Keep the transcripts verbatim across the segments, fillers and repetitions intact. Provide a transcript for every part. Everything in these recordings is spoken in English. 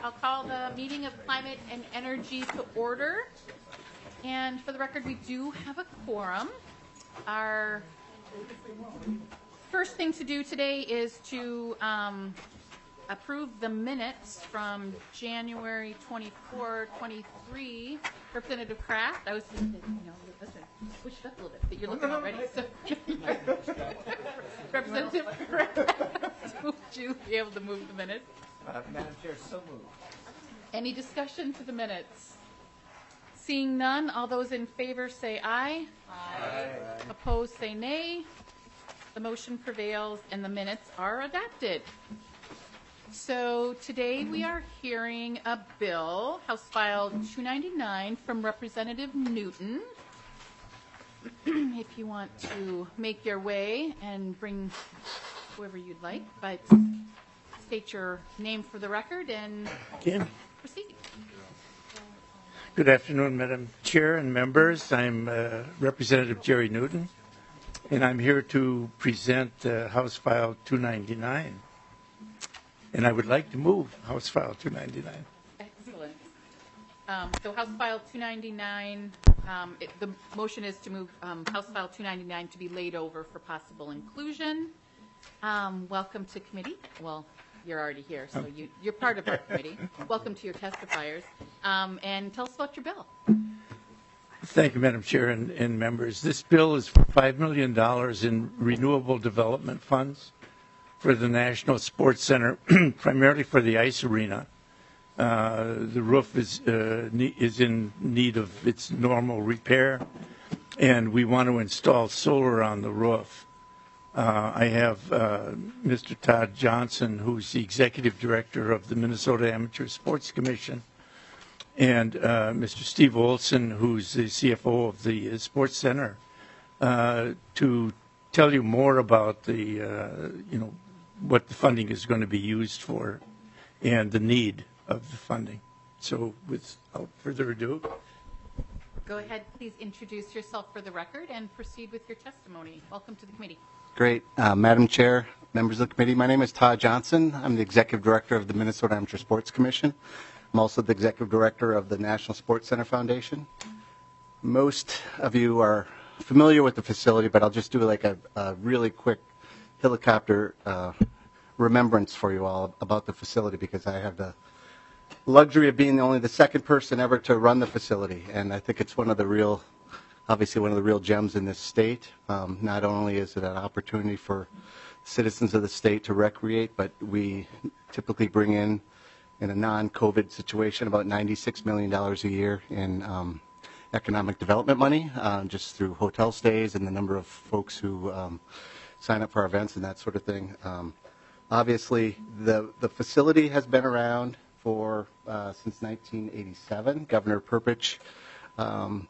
I'll call the meeting of Climate and Energy to order. And for the record, we do have a quorum. Our first thing to do today is to um, approve the minutes from January twenty-fourth, twenty-three. Representative Kraft, I was thinking, you know, listen, push it up a little bit, but you're looking already. So, Representative Kraft, would you be able to move the minutes? Uh, Madam Chair, so moved. Any discussion to the minutes? Seeing none, all those in favor say aye. Aye. Opposed say nay. The motion prevails and the minutes are adopted. So today we are hearing a bill, House File two ninety-nine, from Representative Newton. If you want to make your way and bring whoever you'd like, but state your name for the record and Again. proceed. Good afternoon, Madam Chair and members. I'm uh, Representative Jerry Newton, and I'm here to present uh, House File two ninety-nine. And I would like to move House File two ninety-nine. Excellent. Um, so House File two ninety-nine, um, it, the motion is to move um, House File two ninety-nine to be laid over for possible inclusion. Um, welcome to committee. Well, you're already here, so you, you're part of our committee. Welcome to your testifiers. Um, and tell us about your bill. Thank you, Madam Chair and, and members. This bill is for five million dollars in renewable development funds for the National Sports Center, primarily for the ice arena. Uh, the roof is, uh, ne- is in need of its normal repair, and we want to install solar on the roof. Uh, I have uh, Mister Todd Johnson, who's the Executive Director of the Minnesota Amateur Sports Commission, and uh, Mister Steve Olson, who's the C F O of the uh, Sports Center, uh, to tell you more about the, uh, you know, what the funding is going to be used for and the need of the funding. So without further ado. Go ahead, please introduce yourself for the record and proceed with your testimony. Welcome to the committee. Great. Uh, Madam Chair, members of the committee, my name is Todd Johnson. I'm the Executive Director of the Minnesota Amateur Sports Commission. I'm also the Executive Director of the National Sports Center Foundation. Most of you are familiar with the facility, but I'll just do like a, a really quick helicopter uh, remembrance for you all about the facility, because I have the luxury of being only the second person ever to run the facility, and I think it's one of the real, obviously one of the real gems in this state. Um, not only is it an opportunity for citizens of the state to recreate, but we typically bring in, in a non-COVID situation, about ninety-six million dollars a year in um, economic development money, uh, just through hotel stays and the number of folks who um, sign up for our events and that sort of thing. Um, obviously, the, the facility has been around for uh, since nineteen eighty-seven. Governor Perpich um,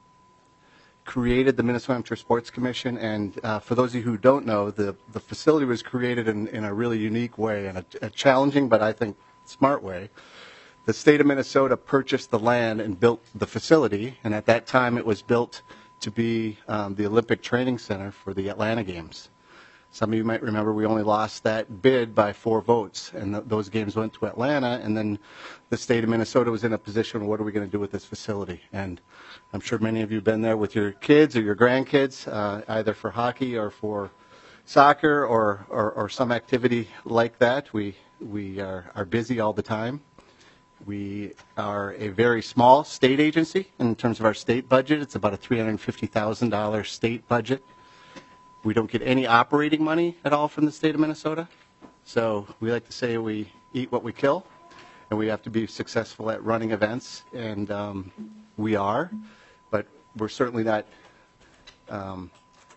created the Minnesota Amateur Sports Commission, and uh, for those of you who don't know, the, the facility was created in, in a really unique way, and a, a challenging but I think smart way. The state of Minnesota purchased the land and built the facility, and at that time it was built to be um, the Olympic Training Center for the Atlanta Games. Some of you might remember we only lost that bid by four votes, and th- those games went to Atlanta, and then the state of Minnesota was in a position, what are we going to do with this facility? And I'm sure many of you have been there with your kids or your grandkids, uh, either for hockey or for soccer or, or, or some activity like that. We, we are, are busy all the time. We are a very small state agency in terms of our state budget. It's about a three hundred fifty thousand dollars state budget. We don't get any operating money at all from the state of Minnesota. So we like to say we eat what we kill, and we have to be successful at running events, and um, we are, but we're certainly not um,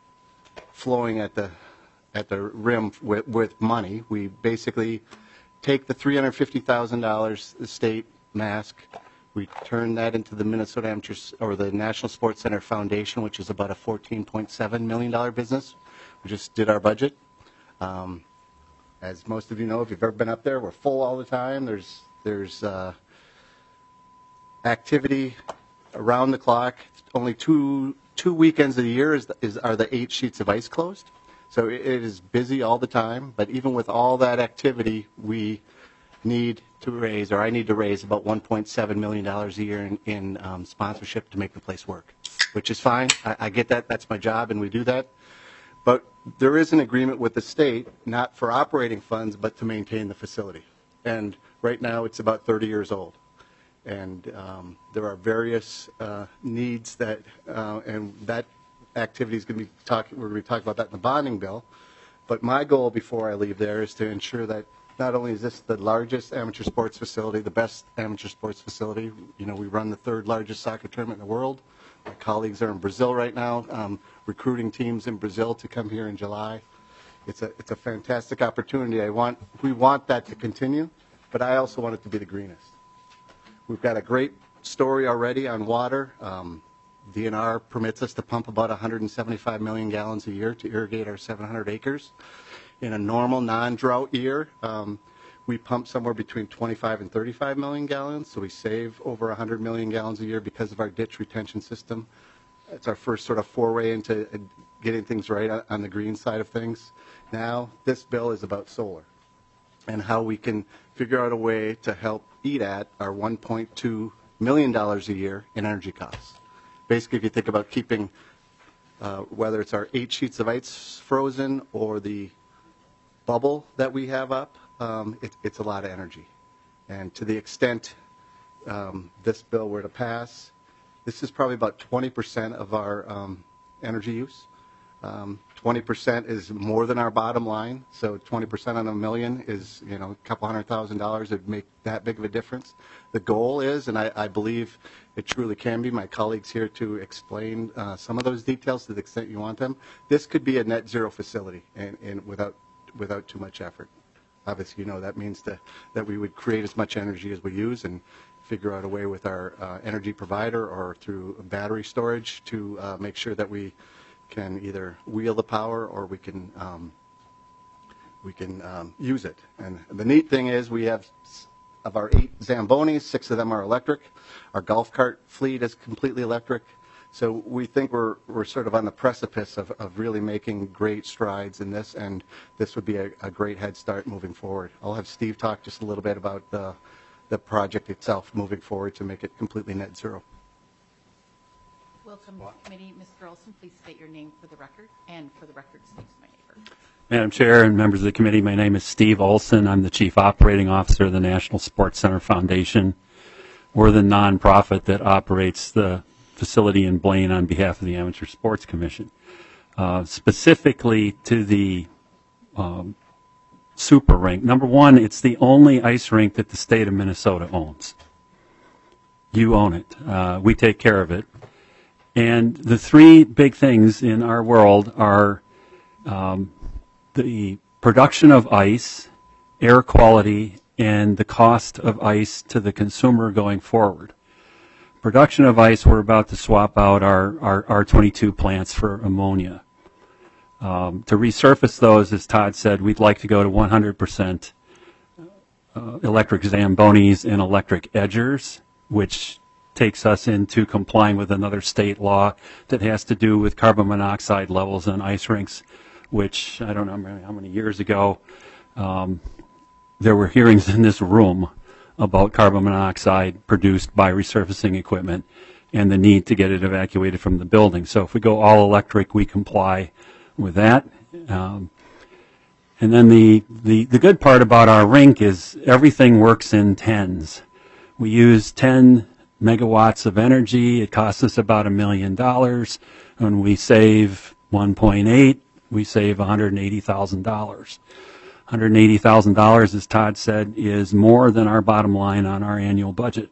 flowing at the at the rim with, with money. We basically take the three hundred fifty thousand dollars the state mask, we turn that into the Minnesota Amateur, or the National Sports Center Foundation, which is about a fourteen point seven million dollars business. We just did our budget. Um, as most of you know, if you've ever been up there, we're full all the time. There's there's uh, activity around the clock. Only two two weekends of the year is, is are the eight sheets of ice closed. So it, it is busy all the time. But even with all that activity, we need to raise, or I need to raise about one point seven million dollars a year in, in um, sponsorship to make the place work, which is fine. I, I get that. That's my job, and we do that. But there is an agreement with the state, not for operating funds, but to maintain the facility. And right now, it's about thirty years old. And um, there are various uh, needs that, uh, and that activity is going to be talking, we're going to be talking about that in the bonding bill. But my goal before I leave there is to ensure that not only is this the largest amateur sports facility, the best amateur sports facility, you know, we run the third largest soccer tournament in the world. My colleagues are in Brazil right now, um, recruiting teams in Brazil to come here in July. It's a, it's a fantastic opportunity. I want, we want that to continue, but I also want it to be the greenest. We've got a great story already on water. Um, D N R permits us to pump about one hundred seventy-five million gallons a year to irrigate our seven hundred acres. In a normal non-drought year, um, we pump somewhere between twenty-five and thirty-five million gallons, so we save over one hundred million gallons a year because of our ditch retention system. It's our first sort of foray into uh, getting things right on, on the green side of things. Now, this bill is about solar and how we can figure out a way to help eat at our one point two million dollars a year in energy costs. Basically, if you think about keeping, uh, whether it's our eight sheets of ice frozen or the bubble that we have up, um, it, it's a lot of energy. And to the extent um, this bill were to pass, this is probably about twenty percent of our um, energy use. Um, twenty percent is more than our bottom line, so twenty percent on a million is, you know, a couple hundred thousand dollars would make that big of a difference. The goal is, and I, I believe it truly can be, my colleagues here to explain uh, some of those details to the extent you want them. This could be a net zero facility and, and without, without too much effort. Obviously, you know, that means to, that we would create as much energy as we use and figure out a way with our uh, energy provider or through battery storage to uh, make sure that we can either wheel the power or we can um, we can um, use it. And the neat thing is we have, of our eight Zambonis, six of them are electric. Our golf cart fleet is completely electric. So we think we're we're sort of on the precipice of, of really making great strides in this, and this would be a, a great head start moving forward. I'll have Steve talk just a little bit about the the project itself moving forward to make it completely net zero. Welcome to the committee. Mister Olson, please state your name for the record, and for the record, Steve's my neighbor. Madam Chair and members of the committee, my name is Steve Olson. I'm the Chief Operating Officer of the National Sports Center Foundation. We're the nonprofit that operates the facility in Blaine on behalf of the Amateur Sports Commission. Uh, specifically to the um, super rink. Number one, it's the only ice rink that the state of Minnesota owns. You own it. Uh, we take care of it. And the three big things in our world are um, the production of ice, air quality, and the cost of ice to the consumer going forward. Production of ice, we're about to swap out our, our R twenty-two plants for ammonia. Um, to resurface those, as Todd said, we'd like to go to one hundred percent uh, electric Zambonis and electric edgers, which takes us into complying with another state law that has to do with carbon monoxide levels on ice rinks, which I don't know how many years ago, um, there were hearings in this room about carbon monoxide produced by resurfacing equipment and the need to get it evacuated from the building. So if we go all electric, we comply with that. Um, and then the, the, the good part about our rink is everything works in tens. We use ten megawatts of energy. It costs us about a million dollars. When we save one point eight, we save one hundred eighty thousand dollars. one hundred eighty thousand dollars, as Todd said, is more than our bottom line on our annual budget.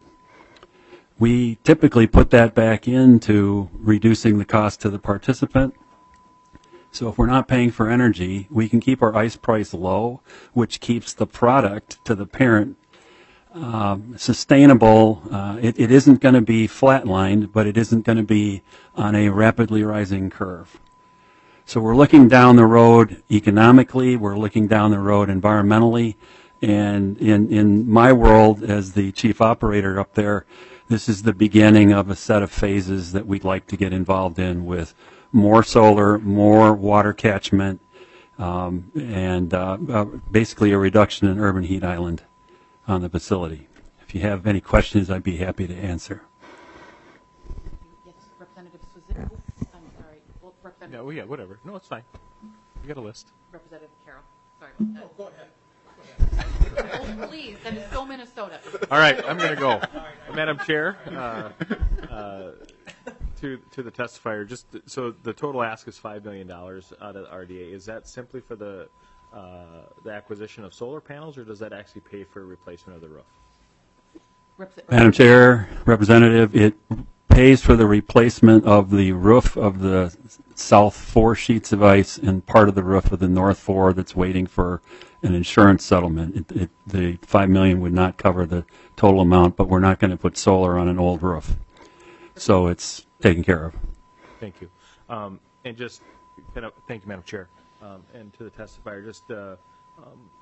We typically put that back into reducing the cost to the participant. So if we're not paying for energy, we can keep our ice price low, which keeps the product to the parent Um, sustainable. Uh, it, it isn't going to be flatlined, but it isn't going to be on a rapidly rising curve. So we're looking down the road economically, we're looking down the road environmentally, and in, in my world as the chief operator up there, this is the beginning of a set of phases that we'd like to get involved in with more solar, more water catchment, um, and uh, uh, basically a reduction in urban heat island on the facility. If you have any questions, I'd be happy to answer. Yes, Representative Swazin. I'm sorry. Well, Representative, Yeah, well, yeah, whatever. No, it's fine. We got a list. Representative Carroll. Sorry about that. Go ahead. Oh, please, that is so Minnesota. All right, I'm going to go. Madam Chair, uh, uh, to to the testifier, just so the total ask is five million dollars out of the R D A. Is that simply for the uh, the acquisition of solar panels, or does that actually pay for replacement of the roof? Represent- Madam Chair, Representative, it pays for the replacement of the roof of the south four sheets of ice and part of the roof of the north four that's waiting for an insurance settlement. It, it, the five million dollars would not cover the total amount, but we're not going to put solar on an old roof. So it's taken care of. Thank you. Um, and just kind of thank you, Madam Chair, um, and to the testifier. Just uh, um,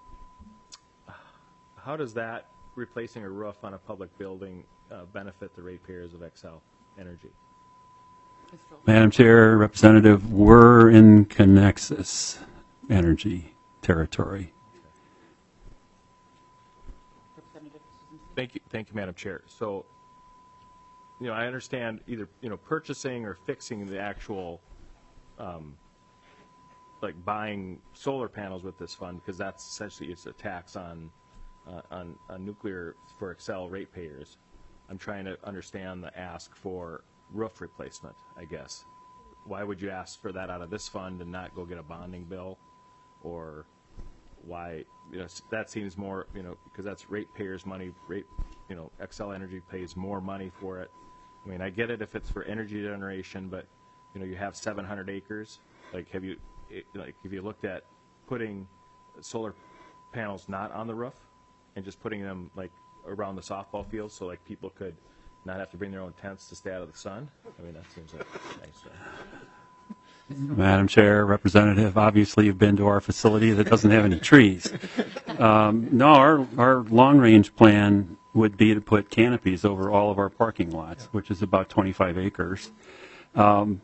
how does that replacing a roof on a public building uh, benefit the ratepayers of Xcel Energy? Mister Olson. Madam Chair, Representative, we're in Connexus Energy territory. Representative Swazin. Thank you, thank you, Madam Chair. So, you know, I understand either you know purchasing or fixing the actual, um, like buying solar panels with this fund, because that's essentially it's a tax on, uh, on on nuclear for Xcel ratepayers. I'm trying to understand the ask for roof replacement, I guess. Why would you ask for that out of this fund and not go get a bonding bill? Or why, you know, that seems more, you know, because that's ratepayers' money, rate, you know, Xcel Energy pays more money for it. I mean, I get it if it's for energy generation, but, you know, you have seven hundred acres. Like, have you, it, like, have you looked at putting solar panels not on the roof and just putting them, like, around the softball field so, like, people could not have to bring their own tents to stay out of the sun? I mean, that seems like nice. Uh, Madam Chair, Representative, obviously you've been to our facility that doesn't have any trees. Um, no, our, our long-range plan would be to put canopies over all of our parking lots, which is about twenty-five acres. Um,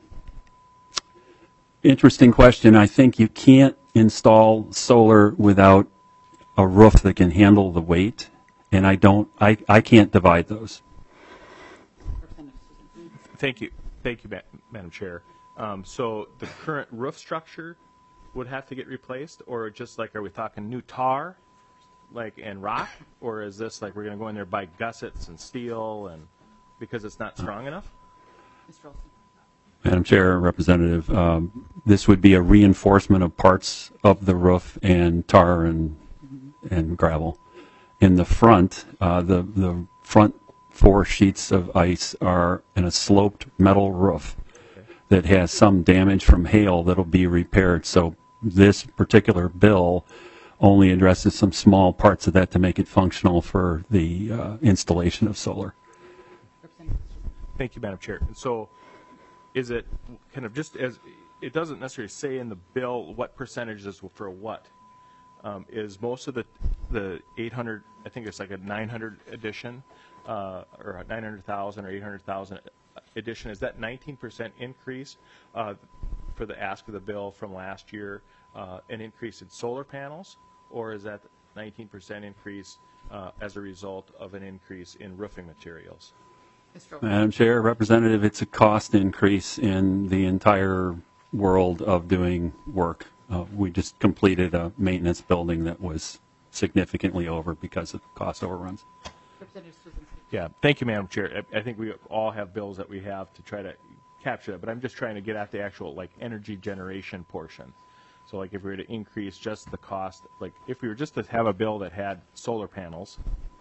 interesting question. I think you can't install solar without a roof that can handle the weight, and I don't, I, I can't divide those. Representative Swazin. Thank you. Thank you, Ma- Madam Chair. Um, so the current roof structure would have to get replaced, or just like, are we talking new tar, like, and rock? Or is this like we're going to go in there buy gussets and steel and because it's not strong enough? Mister Olson. Madam Chair, Representative, um, this would be a reinforcement of parts of the roof and tar and and gravel. In the front, uh, the the front four sheets of ice are in a sloped metal roof that has some damage from hail that'll be repaired. So this particular bill only addresses some small parts of that to make it functional for the uh, installation of solar. Representative Swazin. Thank you, Madam Chair. And so is it kind of just as, it doesn't necessarily say in the bill what percentage is for what. Um, is most of the the eight hundred, I think it's like a nine hundred edition, uh, or a nine hundred thousand or eight hundred thousand edition, is that nineteen percent increase uh, for the ask of the bill from last year, uh, an increase in solar panels, or is that nineteen percent increase uh, as a result of an increase in roofing materials? Mister Olson. Madam Chair, Representative, it's a cost increase in the entire world of doing work. Uh, we just completed a maintenance building that was significantly over because of cost overruns. Representative Swazin. Yeah, thank you, Madam Chair. I, I think we all have bills that we have to try to capture that, but I'm just trying to get at the actual like energy generation portion. So like if we were to increase just the cost, like if we were just to have a bill that had solar panels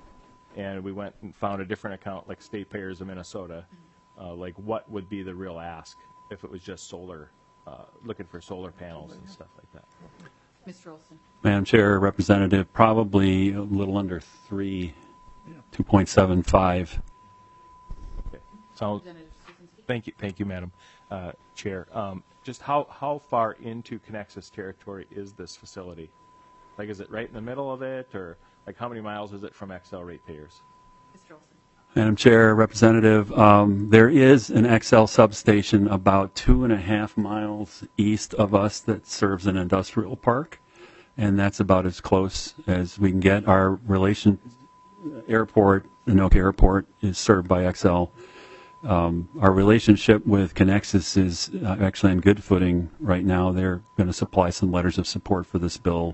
and we went and found a different account like state payers of Minnesota, uh, like what would be the real ask if it was just solar, uh, looking for solar panels and stuff like that? Mister Olson. Madam Chair, Representative, probably a little under three, two point seven five. Okay. So Representative Swazin. thank you, thank you, Madam uh, Chair. Um, just how, how far into Connexus territory is this facility? Like, is it right in the middle of it, or like how many miles is it from Xcel ratepayers? Mister Olson. Madam Chair, Representative, um, there is an Xcel substation about two and a half miles east of us that serves an industrial park, and that's about as close as we can get. Our relation, airport, Anoka Airport, is served by Xcel. Um, our relationship with Connexus is uh, actually on good footing right now. They're going to supply some letters of support for this bill.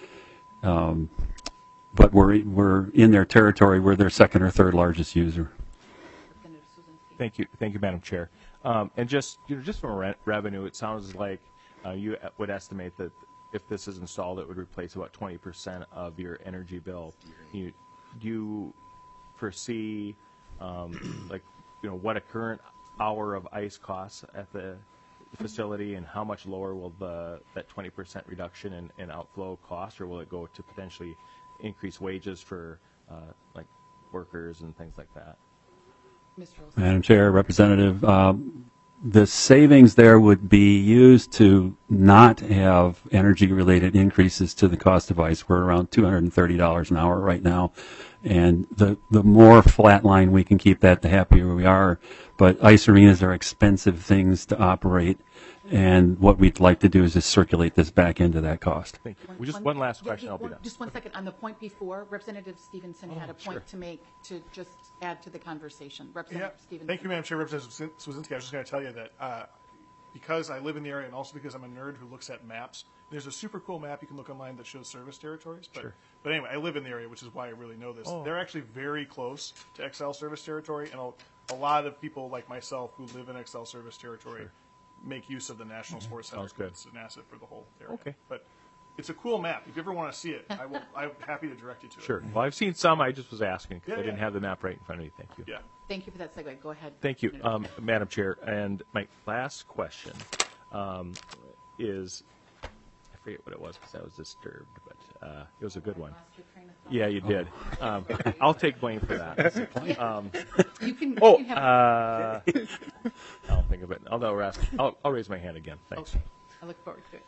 Um, but we're we're in their territory. We're their second or third largest user. Representative Swazinski. Thank you, thank you, Madam Chair. Um, and just you know, just from re- revenue, it sounds like uh, you would estimate that if this is installed, it would replace about twenty percent of your energy bill. You, do you foresee um, like you know what a current hour of ice costs at the facility, and how much lower will the that twenty percent reduction in, in outflow cost, or will it go to potentially increase wages for uh, like workers and things like that? Mister Olson. Madam Chair, Representative, um, the savings there would be used to not have energy-related increases to the cost of ice. We're around two hundred thirty dollars an hour right now, and the the more flat line we can keep that, the happier we are. But ice arenas are expensive things to operate, and what we'd like to do is just circulate this back into that cost. Thank you. Well, just one last Yeah, question, yeah, I'll be one- done. Just one second. On the point before, Representative Stevenson had a sure. point to make to just add to the conversation. Yeah, Representative Stevenson. thank you, Madam Chair. Representative Swazinski, I was just going to tell you that uh, because I live in the area and also because I'm a nerd who looks at maps, there's a super cool map you can look online that shows service territories. But, Sure. but anyway, I live in the area, which is why I really know this. Oh. They're actually very close to Xcel service territory, and a, a lot of people like myself who live in Xcel service territory make use of the National Sports Center. Sounds good. It's an asset for the whole area. Okay. But it's a cool map. If you ever want to see it, I will, I'm happy to direct you to it. Sure. Well, I've seen some. I just was asking because Yeah, I didn't yeah. have the map right in front of me. Thank you. Yeah. Thank you for that segue. Go ahead. Thank you, Representative. um, Madam Chair. And my last question um, is, I forget what it was because I was disturbed, but uh, it was a good one. Lost your train of thought. Yeah, you did. Um, I'll take blame for that. Um, You can, you oh, can have uh, I'll think of it. I'll, I'll, ask, I'll, I'll raise my hand again. Thanks. Okay. I look forward to it.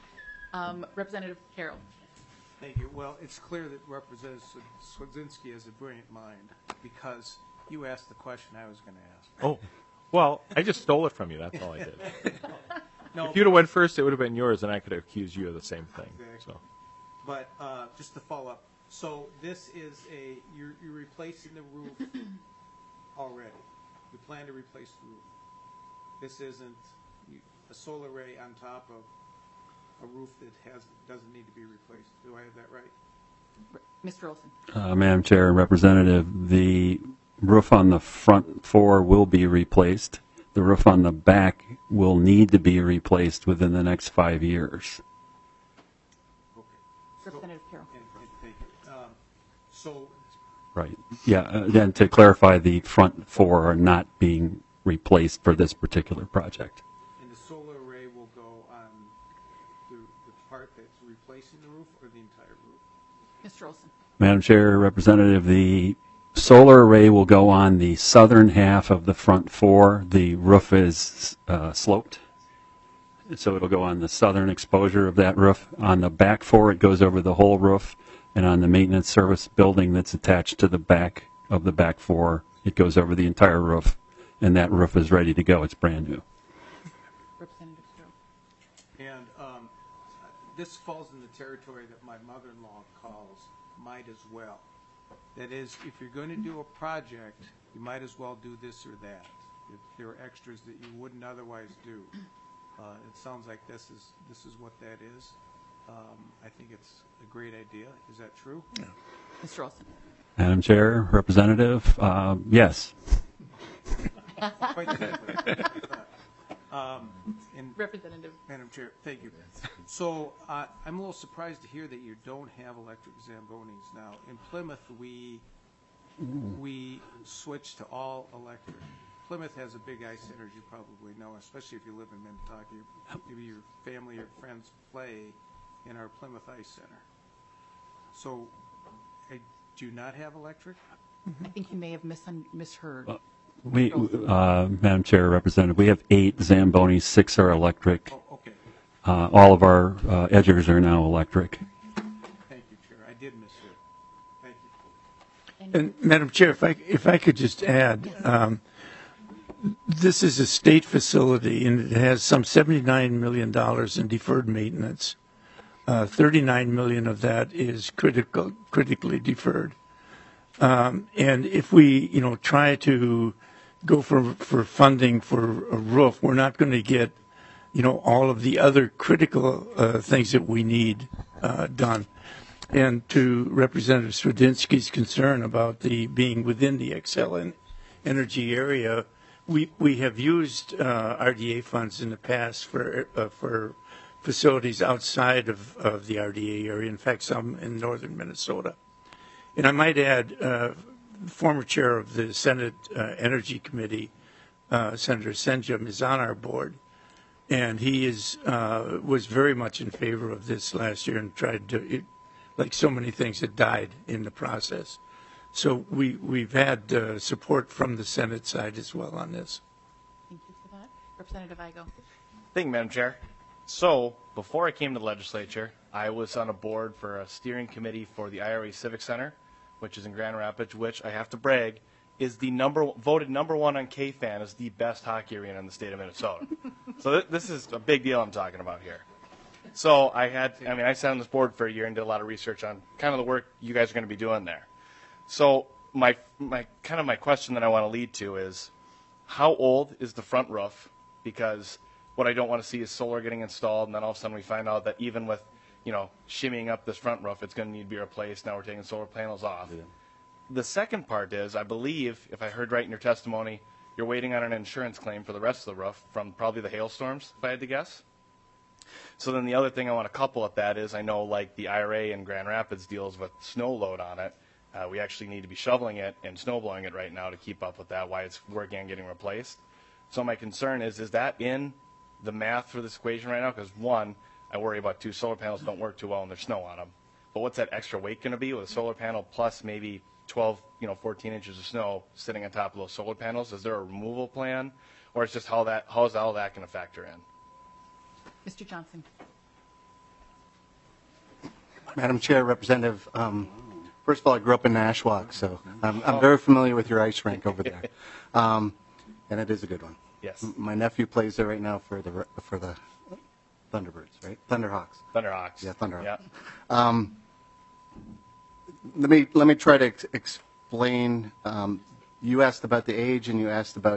Um, Representative Carroll. Thank you. Well, it's clear that Representative Swazinski has a brilliant mind because you asked the question I was going to ask. Oh, well, I just stole it from you. That's all I did. No, If you'd have went first, it would have been yours, and I could have accused you of the same thing. Exactly. So, but uh, just to follow up, so this is a, you're, you're replacing the roof already. You plan to replace the roof. This isn't you- a solar array on top of a roof that has, doesn't need to be replaced. Do I have that right? Mister Olson. Uh, Madam Chair, Representative, the roof on the front floor will be replaced. The roof on the back will need to be replaced within the next five years. Okay. Representative Carroll. And, and thank you. Um, so, Right. Yeah, uh, and to clarify, the front four are not being replaced for this particular project. and the solar array will go on the, the part that's replacing the roof or the entire roof? Mister Olson. Madam Chair, Representative, the solar array will go on the southern half of the front four. The roof is uh, sloped, so it'll go on the southern exposure of that roof. On the back four, it goes over the whole roof, and on the maintenance service building that's attached to the back of the back four, it goes over the entire roof, and that roof is ready to go. It's brand new. Representative Carroll. And um, this falls in the territory that my mother-in-law calls might as well. That is, if you're going to do a project, you might as well do this or that. If there are extras that you wouldn't otherwise do. Uh, it sounds like this is this is what that is. Um, I think it's a great idea. Is that true? Mister Olson. Madam Chair, Representative, uh, yes. Quite simply. um, and Representative. Madam Chair, thank you. So uh, I'm a little surprised to hear that you don't have electric Zambonis now. In Plymouth, we we switched to all electric. Plymouth has a big ice center, as you probably know, especially if you live in Minnetonka. Maybe your family or friends play in our Plymouth Ice Center. So uh, do you not have electric? I think you may have misun- misheard. We, uh, Madam Chair, Representative, we have eight Zambonis, six are electric. Oh, okay. Uh, all of our uh, edgers are now electric. Thank you, Chair. I did mishear. Thank you. And Madam Chair, if I, if I could just add, um, this is a state facility and it has some seventy-nine million dollars in deferred maintenance. Uh, thirty-nine million dollars of that is critical, critically deferred. Um, and if we, you know, try to go for, for funding for a roof, we're not going to get, you know, all of the other critical uh, things that we need uh, done. And to Representative Swedinsky's concern about the being within the Xcel en- Energy area, we we have used uh, R D A funds in the past for uh, for facilities outside of, of the R D A area. In fact, some in northern Minnesota. And I might add, uh, former chair of the Senate uh, Energy Committee, uh, Senator Senjum, is on our board, and he is uh, was very much in favor of this last year and tried to. It, like so many things that died in the process. So we, we've had uh, support from the Senate side as well on this. Thank you for that. Representative Igo. Thank you, Madam Chair. So, before I came to the legislature, I was on a board for a steering committee for the I R A Civic Center, which is in Grand Rapids, which I have to brag is the number voted number one on K FAN as the best hockey arena in the state of Minnesota. So th- this is a big deal I'm talking about here. So I had, I mean, I sat on this board for a year and did a lot of research on kind of the work you guys are going to be doing there. So my, my kind of my question that I want to lead to is, how old is the front roof? Because what I don't want to see is solar getting installed, and then all of a sudden we find out that even with, you know, shimmying up this front roof, it's going to need to be replaced. Now we're taking solar panels off. Yeah. The second part is, I believe, if I heard right in your testimony, you're waiting on an insurance claim for the rest of the roof from probably the hailstorms, if I had to guess. So then the other thing I want to couple with that is I know like the I R A in Grand Rapids deals with snow load on it. Uh, we actually need to be shoveling it and snow blowing it right now to keep up with that, why it's working on getting replaced. So my concern is, is that in the math for this equation right now? Because one, I worry about two solar panels don't work too well and there's snow on them. But what's that extra weight going to be with a solar panel plus maybe twelve, you know, fourteen inches of snow sitting on top of those solar panels? Is there a removal plan? Or it's just how that, how's all that going to factor in? Mister Johnson. Madam Chair, Representative, um, first of all, I grew up in Nashwauk, so I'm, I'm very familiar with your ice rink over there, um, and it is a good one. Yes. M- My nephew plays there right now for the for the Thunderbirds, right? Thunderhawks. Thunderhawks. Yeah, Thunderhawks. Yeah. Um, let me let me try to ex- explain. Um, you asked about the age, and you asked about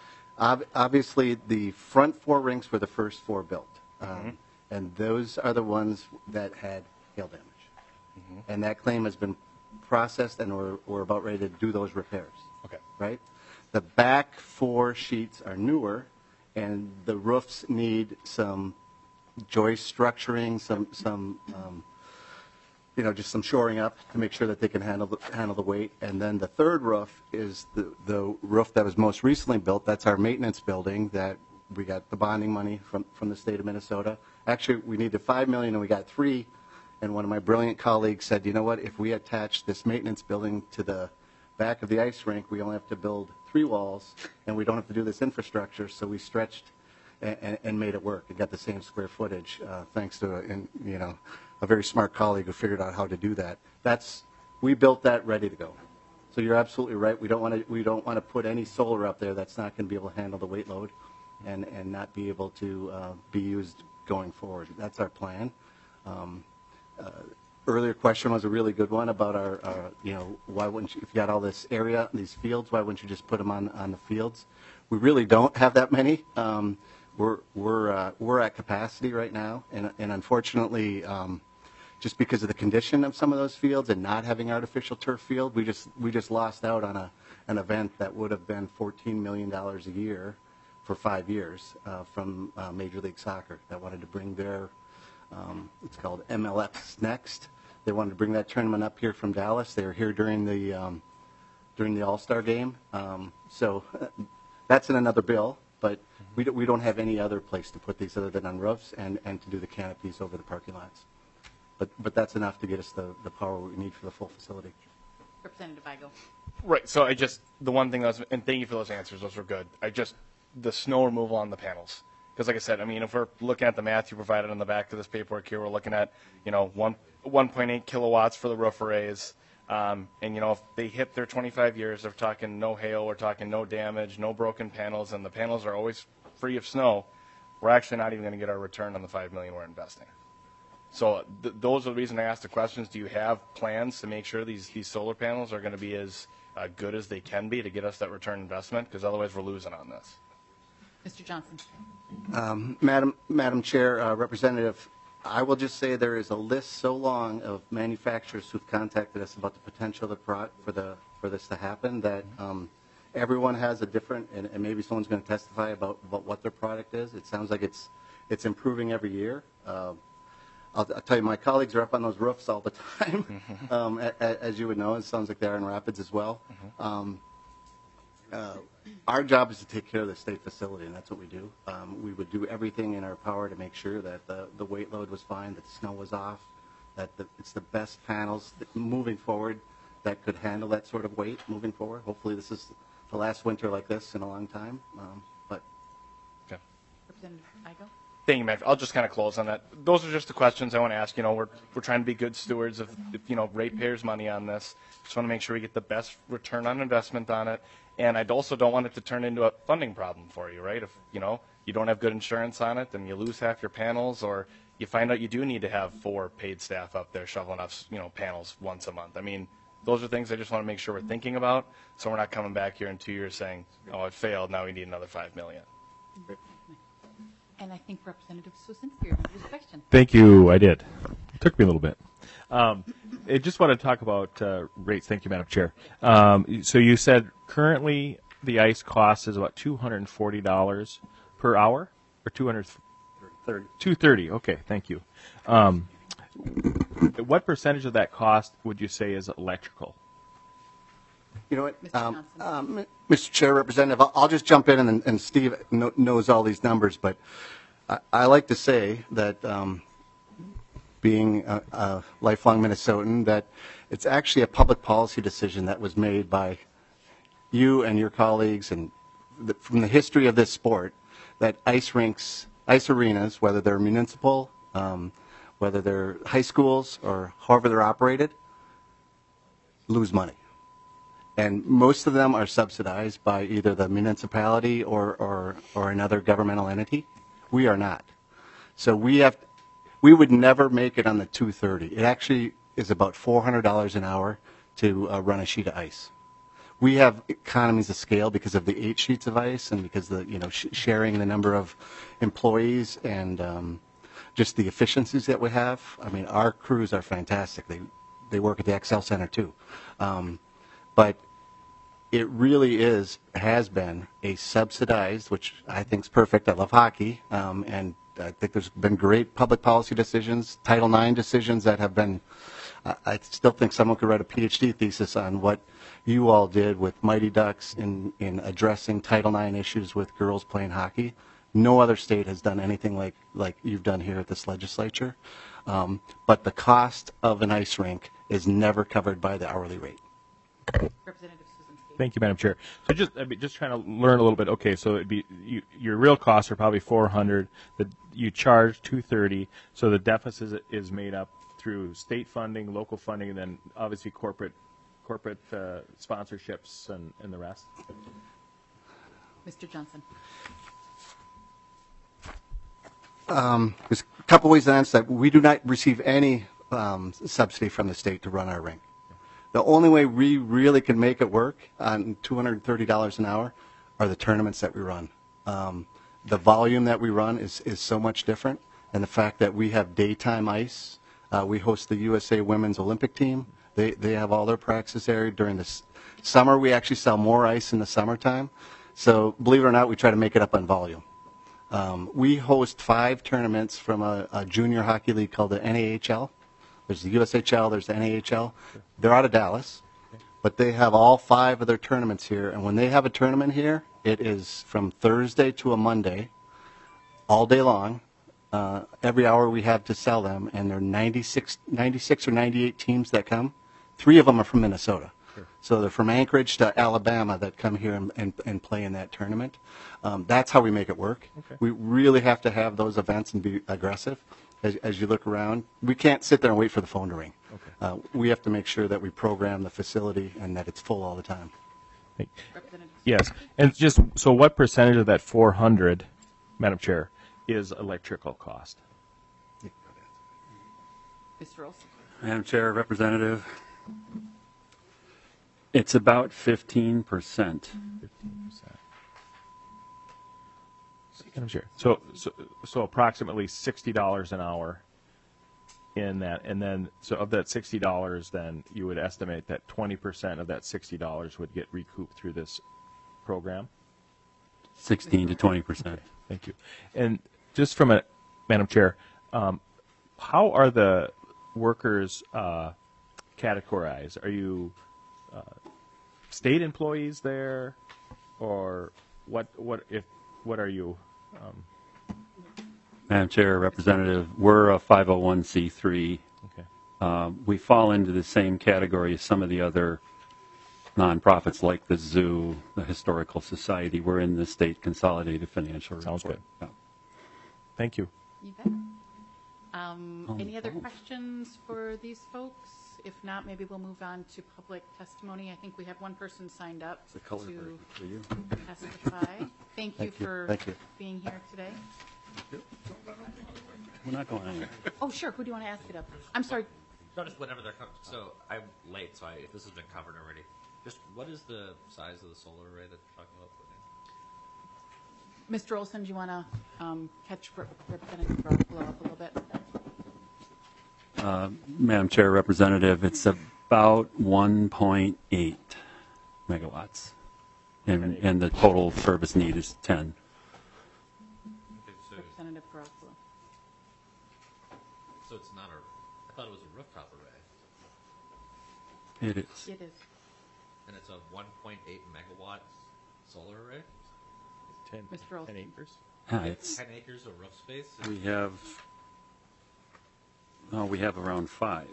ob- obviously the front four rinks were the first four built. Um, mm-hmm. And those are the ones that had hail damage. Mm-hmm. And that claim has been processed, and we're, we're about ready to do those repairs. Okay. Right? The back four sheets are newer, and the roofs need some joist structuring, some, some um, you know, just some shoring up to make sure that they can handle the, handle the weight. And then the third roof is the, the roof that was most recently built. That's our maintenance building that we got the bonding money from, from the state of Minnesota. Actually, we needed five million dollars and we got three. And one of my brilliant colleagues said, you know what, if we attach this maintenance building to the back of the ice rink, we only have to build three walls and we don't have to do this infrastructure. So we stretched and, and, and made it work and got the same square footage uh, thanks to, a, in, you know, a very smart colleague who figured out how to do that. That's, we built that ready to go. So you're absolutely right. We don't want to, we don't want to put any solar up there that's not going to be able to handle the weight load and, and not be able to uh, be used going forward. That's our plan. Um, uh, earlier question was a really good one about our, uh, you know, why wouldn't you, if you got all this area, these fields, why wouldn't you just put them on, on the fields? We really don't have that many. Um, we're, we're, uh, we're at capacity right now, and, and unfortunately, um, just because of the condition of some of those fields and not having artificial turf field, we just, we just lost out on a, an event that would have been fourteen million dollars a year for five years uh, from uh, Major League Soccer that wanted to bring their, um, it's called M L S Next. They wanted to bring that tournament up here from Dallas. They were here during the um, during the All-Star game. Um, so uh, that's in another bill, but we, do, we don't have any other place to put these other than on roofs and, and to do the canopies over the parking lots. But but that's enough to get us the, the power we need for the full facility. Representative Igo. Right. So I just, the one thing that was, and thank you for those answers. Those were good. I just, the snow removal on the panels. Because like I said, I mean, if we're looking at the math you provided on the back of this paperwork here, we're looking at, you know, one, one point eight kilowatts for the roof arrays. Um, and, you know, if they hit their twenty-five years, they're talking no hail, we're talking no damage, no broken panels, and the panels are always free of snow, we're actually not even going to get our return on the five million dollars we're investing. So th- those are the reason I asked the questions. Do you have plans to make sure these, these solar panels are going to be as uh, good as they can be to get us that return investment? Because otherwise we're losing on this. Mister Johnson. Um, Madam, Madam Chair, uh, Representative, I will just say there is a list so long of manufacturers who've contacted us about the potential of the pro- for the for this to happen that um, everyone has a different, and, and maybe someone's going to testify about, about what their product is. It sounds like it's it's improving every year. Uh, I'll, I'll tell you, my colleagues are up on those roofs all the time, um, a, a, as you would know. It sounds like they are in Rapids as well. Um, uh, our job is to take care of the state facility, and that's what we do. Um, we would do everything in our power to make sure that the, the weight load was fine, that the snow was off, that the, it's the best panels that, moving forward that could handle that sort of weight moving forward. Hopefully this is the last winter like this in a long time. Um, but Okay. Representative Igo. Thank you, Matt. I'll just kind of close on that. Those are just the questions I want to ask. You know, we're we're trying to be good stewards of, you know, ratepayers' money on this. Just want to make sure we get the best return on investment on it. And I also don't want it to turn into a funding problem for you, right? If, you know, you don't have good insurance on it, then you lose half your panels, or you find out you do need to have four paid staff up there shoveling up, you know, panels once a month. I mean, those are things I just want to make sure we're thinking about, so we're not coming back here in two years saying, oh, it failed, now we need another five million. And I think Representative Swasinski remembers his question. Thank you. I did. It took me a little bit. Um, I just want to talk about uh, rates. Thank you, Madam Chair. Um, so you said currently the ice cost is about two hundred forty dollars per hour, or two hundred thirty. two hundred thirty. Okay, thank you. Um, what percentage of that cost would you say is electrical? you know what, Mister um, Johnson. um, Mister Chair, Representative, I'll, I'll just jump in, and, and Steve kno- knows all these numbers, but I, I like to say that um, being a, a lifelong Minnesotan, that it's actually a public policy decision that was made by you and your colleagues, and the, from the history of this sport, that ice rinks, ice arenas, whether they're municipal, um, whether they're high schools, or however they're operated, lose money. And most of them are subsidized by either the municipality or, or, or another governmental entity. We are not. So we have, we would never make it on the two thirty. It actually is about four hundred dollars an hour to uh, run a sheet of ice. We have economies of scale because of the eight sheets of ice, and because the, you know, sh- sharing the number of employees, and um, just the efficiencies that we have. I mean, our crews are fantastic. They they work at the Excel Center too. Um, but it really is, has been a subsidized, which I think is perfect. I love hockey, um, and I think there's been great public policy decisions, Title nine decisions that have been, I, I still think someone could write a PhD thesis on what you all did with Mighty Ducks in, in addressing Title nine issues with girls playing hockey. No other state has done anything like, like you've done here at this legislature. Um, but the cost of an ice rink is never covered by the hourly rate. Representative Susan Stevens. Thank you, Madam Chair. So just I mean, just trying to learn a little bit. Okay, so it'd be you, your real costs are probably four hundred. That you charge two thirty. So the deficit is, is made up through state funding, local funding, and then obviously corporate corporate uh, sponsorships and, and the rest. Mister Johnson. There's a couple ways to answer that. We do not receive any um, subsidy from the state to run our rink. The only way we really can make it work on two hundred thirty dollars an hour are the tournaments that we run. Um, the volume that we run is, is so much different, and the fact that we have daytime ice. Uh, we host the U S A Women's Olympic team. They, they have all their practice area during the s- summer. We actually sell more ice in the summertime. So believe it or not, we try to make it up on volume. Um, we host five tournaments from a, a junior hockey league called the N A H L. There's the U S H L, there's the N A H L. They're out of Dallas, but they have all five of their tournaments here. And when they have a tournament here, it is from Thursday to a Monday, all day long. Uh, every hour we have to sell them, and there are ninety-six, ninety-six or ninety-eight teams that come. Three of them are from Minnesota. So they're from Anchorage to Alabama that come here and, and, and play in that tournament. Um, that's how we make it work. Okay. We really have to have those events and be aggressive. As, as you look around, we can't sit there and wait for the phone to ring. Okay. Uh, we have to make sure that we program the facility and that it's full all the time. Thank- Representative. Yes, and just so what percentage of that four hundred, Madam Chair, is electrical cost? Mister Olson? Madam Chair, Representative, it's about fifteen percent. fifteen percent. Madam Chair. So, so, so approximately sixty dollars an hour in that, and then, so of that sixty dollars, then you would estimate that twenty percent of that sixty dollars would get recouped through this program? sixteen to twenty percent. Thank you. And just from a, Madam Chair, um, how are the workers uh, categorized? Are you uh, state employees there, or what? What if? What are you? Um, Madam Chair, Representative, we're a five oh one c three. okay. Um, we fall into the same category as some of the other nonprofits like the zoo, the Historical Society. We're in the state consolidated financial Sounds report. good. Thank you. You bet. Um, Oh, Any other oh. questions for these folks? If not, maybe we'll move on to public testimony. I think we have one person signed up The color to version for you. testify. Thank you Thank you. for Thank you. being here today. We're not going anywhere. Oh, sure. Who do you want to ask it of? I'm sorry. No, just whenever they're com- so I'm late, so I, if this has been covered already. Just what is the size of the solar array that you're talking about putting in? Mister Olson, do you want to um, catch Rep- Representative Garofalo up a little bit? Uh, Madam Chair, Representative, it's about one point eight megawatts, and, and the total service need is ten. Okay, so, Representative Garofalo. so it's not a. I thought it was a rooftop array, It is. It is. and it's a one point eight megawatt solar array. Ten, Mister ten Olson. acres. Yeah, it's, Ten acres of roof space. we have, oh, we have around five.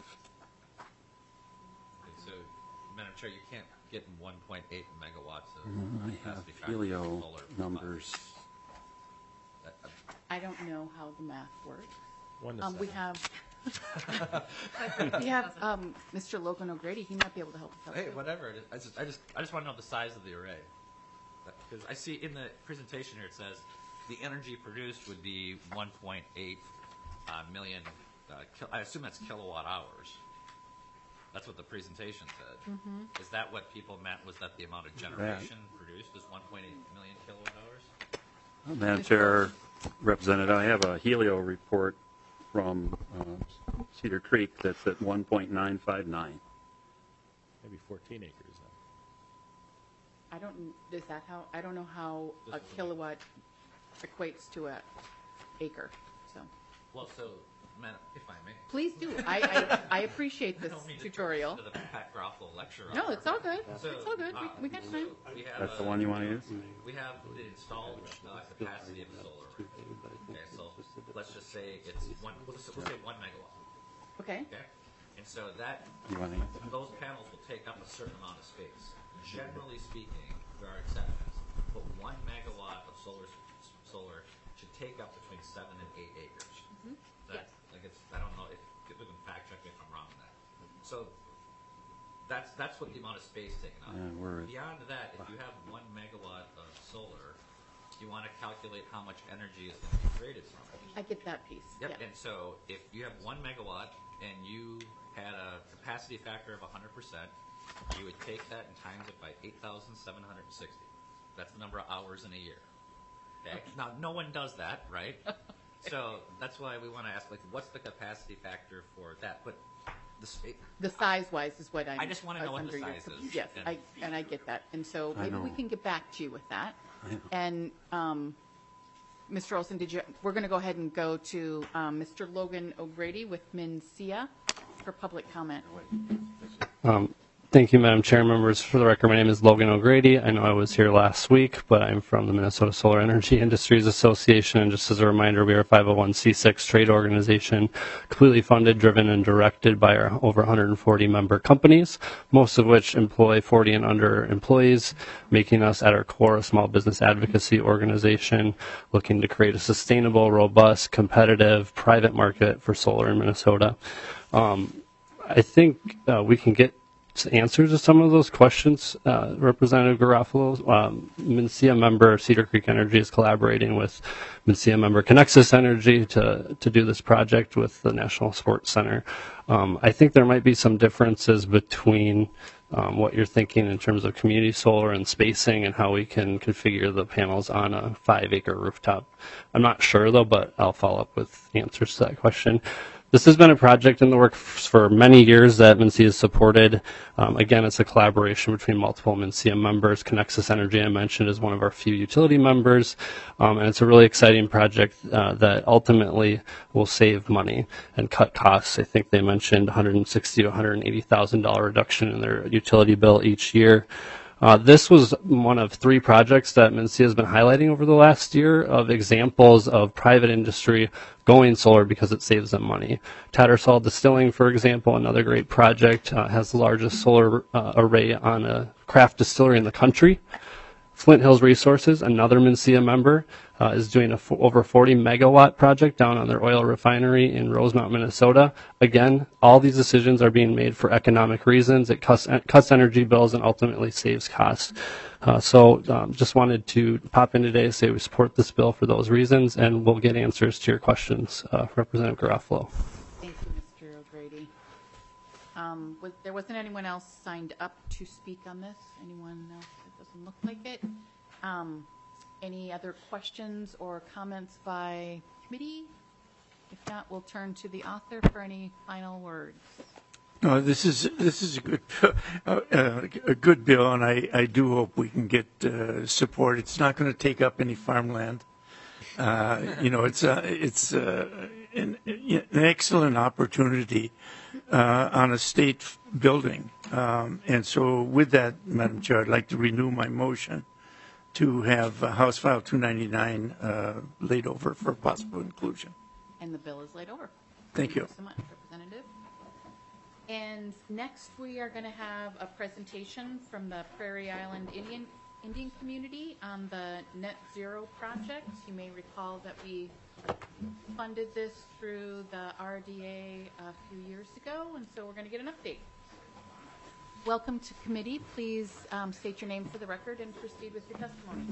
Okay, so, Madam Chair, you can't get one point eight megawatts of. I have capacity factor Helio solar from numbers. five. That- uh, I don't know how the math works. One to Um, we seven. have, we have um, Mister Logan O'Grady. He might be able to help us out. Hey, too. whatever. it is. I just, I just, I just want to know the size of the array. Because I see in the presentation here it says the energy produced would be one point eight uh, million. Uh, kil- I assume that's kilowatt hours. That's what the presentation said. Is that what people meant? Was that the amount of generation produced is one point eight million kilowatt hours? Madam Chair, Representative, I have a Helio report from uh, Cedar Creek that's at one point nine five nine. Maybe fourteen acres. Then. I don't, is that how, I don't know how a kilowatt equates to a acre, so. Well, so, man, if I may. Please do. I, I, I appreciate I this don't mean to tutorial. turn this into the Pat Groffalo lecture. on No, it's all good. So, It's all good. uh, We, we got time. so we have That's the a- one you want to use? We have the installed uh, capacity of solar. Okay, so let's just say it's one. We'll, just, we'll say one megawatt. Okay. Okay, and so that You want to use it? those panels will take up a certain amount of space. Generally speaking, there are exceptions, but one megawatt of solar solar should take up between seven and eight acres. That, like it's, I don't know if if we can fact check me if I'm wrong on that. So that's that's what the amount of space taken up. Yeah, we're at- Beyond that, if you have one megawatt of solar, you want to calculate how much energy is going to be created from it. I get that piece. Yep. Yeah. And so if you have one megawatt and you had a capacity factor of one hundred percent, you would take that and times it by eight thousand seven hundred sixty. That's the number of hours in a year. Okay. Now, no one does that, right? So that's why we want to ask, like, what's the capacity factor for that? But the spa- The size-wise is what I'm. I just wanna know what the under your- size is. Yes, And- I, and I get that. And so I maybe we know. can get back to you with that. I know. And, um, Mister Olson, did you, we're going to go ahead and go to, um, Mister Logan O'Grady with Mincia for public comment. Um, Thank you, Madam Chair. Members, for the record, my name is Logan O'Grady. I know I was here last week, but I'm from the Minnesota Solar Energy Industries Association. And just as a reminder, we are a five oh one c six trade organization, completely funded, driven, and directed by our over one hundred forty member companies, most of which employ forty and under employees, making us at our core a small business advocacy organization looking to create a sustainable, robust, competitive private market for solar in Minnesota. Um, I think uh, we can get answers to some of those questions. Uh, Representative Garofalo, um, Mencia member Cedar Creek Energy is collaborating with Mencia member Connexus Energy to, to do this project with the National Sports Center. Um, I think there might be some differences between um, what you're thinking in terms of community solar and spacing and how we can configure the panels on a five acre rooftop. I'm not sure though, but I'll follow up with answers to that question. This has been a project in the works for many years that Mencia has supported. Um, again, it's a collaboration between multiple Mencia members. Connexus Energy, I mentioned, is one of our few utility members. Um, and it's a really exciting project uh, that ultimately will save money and cut costs. I think they mentioned one hundred sixty thousand to one hundred eighty thousand dollars reduction in their utility bill each year. Uh, this was one of three projects that Mencia has been highlighting over the last year of examples of private industry going solar because it saves them money. Tattersall Distilling, for example, another great project, uh, has the largest solar uh, array on a craft distillery in the country. Flint Hills Resources, another Mencia member, uh, is doing a f over forty megawatt project down on their oil refinery in Rosemount, Minnesota. Again, all these decisions are being made for economic reasons. It cuts, cuts energy bills and ultimately saves costs. Uh, so um, just wanted to pop in today to say we support this bill for those reasons, and we'll get answers to your questions. Uh, Representative Garofalo. Thank you, Mister O'Grady. Um, was, there wasn't anyone else signed up to speak on this? Anyone else? It doesn't look like it. Um, any other questions or comments by committee? If not, we'll turn to the author for any final words. No, this is this is a good uh, uh, a good bill, and I, I do hope we can get uh, support. It's not going to take up any farmland. Uh, you know, it's uh, it's uh, an, an excellent opportunity uh, on a state building, um, and so with that, Madam Chair, I'd like to renew my motion to have uh, House File two ninety-nine uh, laid over for possible inclusion. And the bill is laid over. Thank you. Thank you so much, Representative. And next, we are going to have a presentation from the Prairie Island Indian Indian community on the Net Zero project. You may recall that we funded this through the R D A a few years ago, and so we're going to get an update. Welcome to committee. Please um, state your name for the record and proceed with your testimony.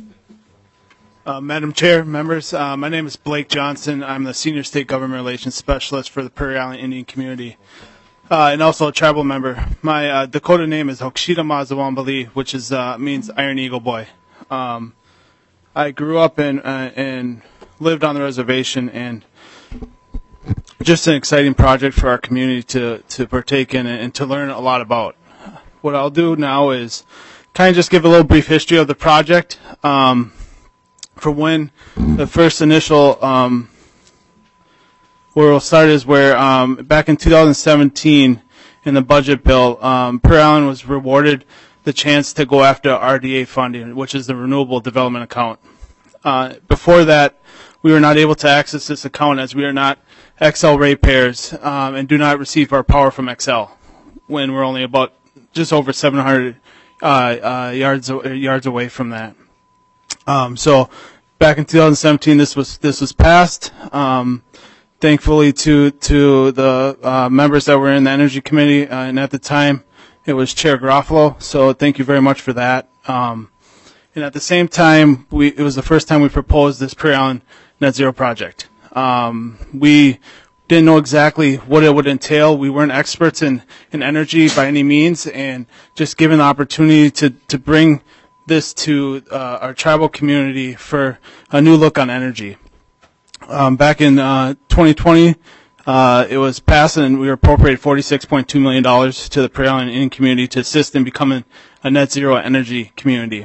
Uh, Madam Chair, members, uh, my name is Blake Johnson. I'm the Senior State Government Relations Specialist for the Prairie Island Indian Community, uh, and also a tribal member. My uh, Dakota name is Hokshita Mazawambali, which is uh, means Iron Eagle Boy. Um, I grew up in uh, and lived on the reservation, and just an exciting project for our community to to partake in and to learn a lot about. What I'll do now is kind of just give a little brief history of the project. Um, For when the first initial, um, where we'll start is where um, back in two thousand seventeen in the budget bill, um, Prairie Island was rewarded the chance to go after R D A funding, which is the Renewable Development Account. Uh, before that, we were not able to access this account as we are not X L ratepayers um, and do not receive our power from X L when we're only about just over seven hundred uh, uh, yards yards away from that. Um, so back in two thousand seventeen, this was this was passed. Um, thankfully to to the uh, members that were in the Energy Committee, uh, and at the time it was Chair Garofalo. So thank you very much for that. Um, and at the same time, we it was the first time we proposed this Prairie Island Net Zero project. Um, we didn't know exactly what it would entail. We weren't experts in in energy by any means, and just given the opportunity to to bring this to uh, our tribal community for a new look on energy. Um, back in uh, twenty twenty, uh, it was passed and we appropriated forty-six point two million dollars to the Prairie Island Indian community to assist in becoming a net zero energy community.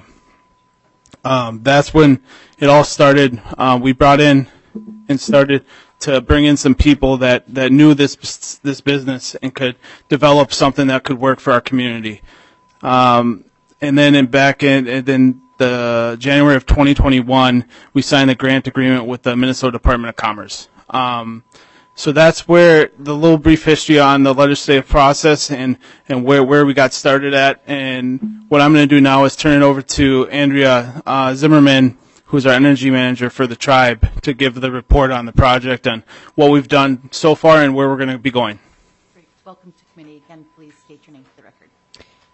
Um, that's when it all started. Uh, we brought in and started to bring in some people that, that knew this this business and could develop something that could work for our community. Um, And then in back in, and then the January of twenty twenty-one, we signed a grant agreement with the Minnesota Department of Commerce. Um, so that's where the little brief history on the legislative process and, and where, where we got started at. And what I'm going to do now is turn it over to Andrea uh, Zimmerman, who's our energy manager for the tribe, to give the report on the project and what we've done so far and where we're going to be going. Great. Welcome to committee. Again, please state your name for the record.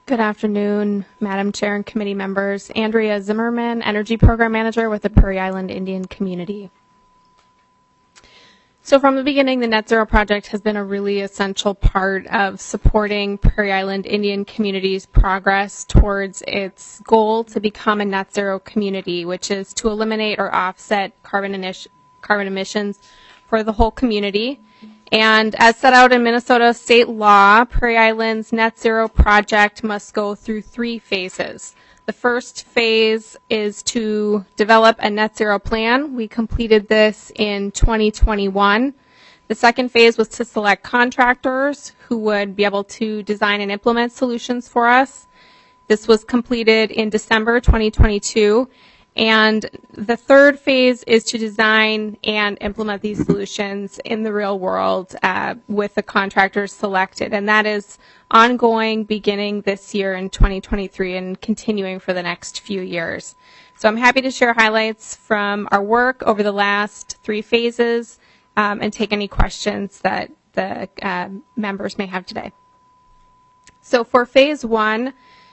Good afternoon, Madam Chair and committee members. Andrea Zimmerman, Energy Program Manager with the Prairie Island Indian Community. So from the beginning, the Net Zero Project has been a really essential part of supporting Prairie Island Indian Community's progress towards its goal to become a net zero community, which is to eliminate or offset carbon, emis- carbon emissions for the whole community. And as set out in Minnesota state law, Prairie Island's Net Zero Project must go through three phases. The first phase is to develop a net zero plan. We completed this in twenty twenty-one. The second phase was to select contractors who would be able to design and implement solutions for us. This was completed in December twenty twenty-two. And the third phase is to design and implement these solutions in the real world uh, with the contractors selected. And that is ongoing beginning this year in twenty twenty-three and continuing for the next few years. So I'm happy to share highlights from our work over the last three phases um, and take any questions that the uh, members may have today. So for phase one,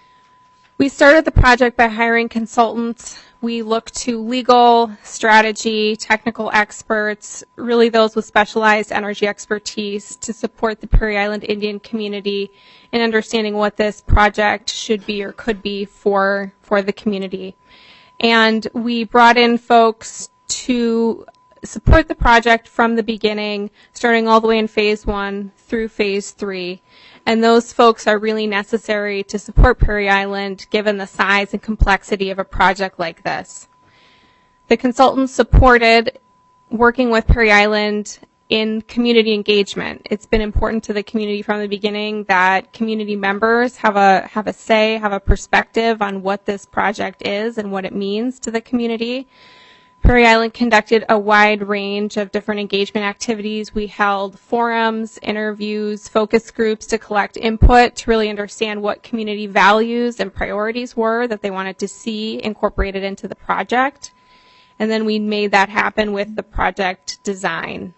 we started the project by hiring consultants. We looked to legal, strategy, technical experts, really those with specialized energy expertise to support the Prairie Island Indian community in understanding what this project should be or could be for, for the community. And we brought in folks to support the project from the beginning, starting all the way in phase one through phase three. And those folks are really necessary to support Prairie Island given the size and complexity of a project like this. The consultants supported working with Prairie Island in community engagement. It's been important to the community from the beginning that community members have a have a say, have a perspective on what this project is and what it means to the community. Prairie Island conducted a wide range of different engagement activities. We held forums, interviews, focus groups to collect input to really understand what community values and priorities were that they wanted to see incorporated into the project. And then we made that happen with the project design.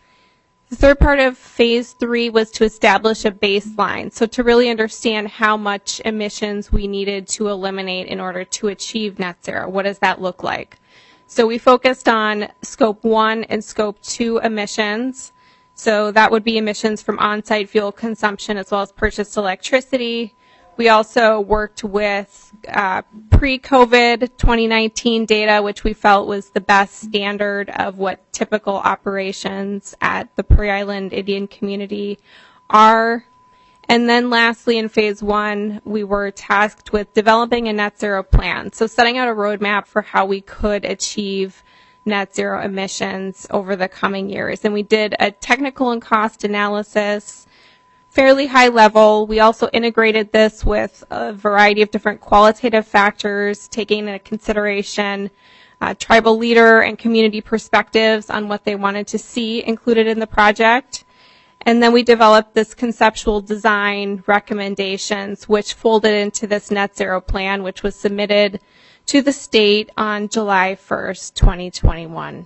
The third part of phase three was to establish a baseline. So to really understand how much emissions we needed to eliminate in order to achieve net zero. What does that look like? So we focused on scope one and scope two emissions. So that would be emissions from on-site fuel consumption as well as purchased electricity. We also worked with uh, pre-COVID twenty nineteen data, which we felt was the best standard of what typical operations at the Prairie Island Indian community are. And then lastly, in phase one, we were tasked with developing a net zero plan. So setting out a roadmap for how we could achieve net zero emissions over the coming years. And we did a technical and cost analysis, fairly high level. We also integrated this with a variety of different qualitative factors, taking into consideration uh, tribal leader and community perspectives on what they wanted to see included in the project. And then we developed this conceptual design recommendations, which folded into this net zero plan, which was submitted to the state on July first, twenty twenty-one.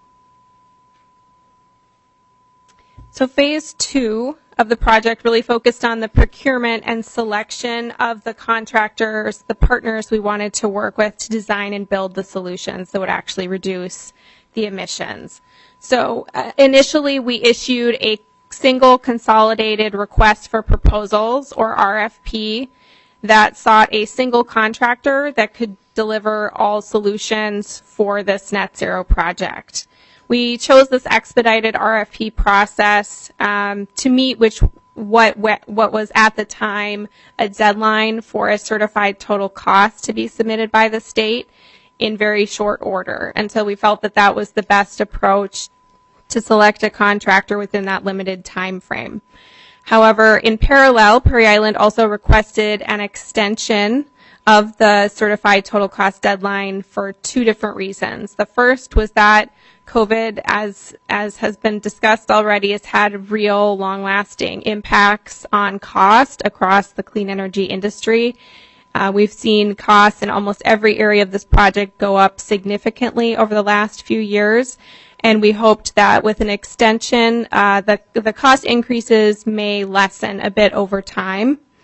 So phase two of the project really focused on the procurement and selection of the contractors, the partners we wanted to work with to design and build the solutions that would actually reduce the emissions. So uh, initially we issued a single consolidated request for proposals, or R F P, that sought a single contractor that could deliver all solutions for this net zero project. We chose this expedited R F P process um, to meet which what what was at the time a deadline for a certified total cost to be submitted by the state in very short order. And so we felt that that was the best approach to select a contractor within that limited time frame. However, in parallel, Prairie Island also requested an extension of the certified total cost deadline for two different reasons. The first was that COVID, as as has been discussed already, has had real long-lasting impacts on cost across the clean energy industry. Uh, we've seen costs in almost every area of this project go up significantly over the last few years. And we hoped that with an extension, uh, the, the cost increases may lessen a bit over time.